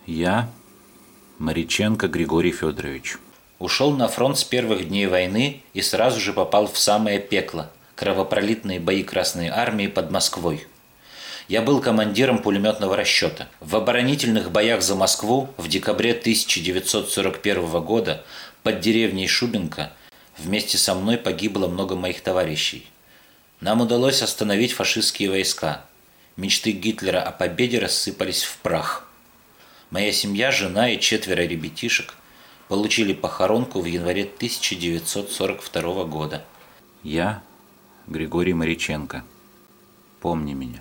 Я, Мариченко Григорий Федорович. Ушел на фронт с первых дней войны и сразу же попал в самое пекло – кровопролитные бои Красной Армии под Москвой. Я был командиром пулеметного расчета. В оборонительных боях за Москву в декабре 1941 года под деревней Шубинка вместе со мной погибло много моих товарищей. Нам удалось остановить фашистские войска. Мечты Гитлера о победе рассыпались в прах. Моя семья, жена и 4 ребятишек получили похоронку в январе 1942 года. Я, Григорий Мариченко. Помни меня.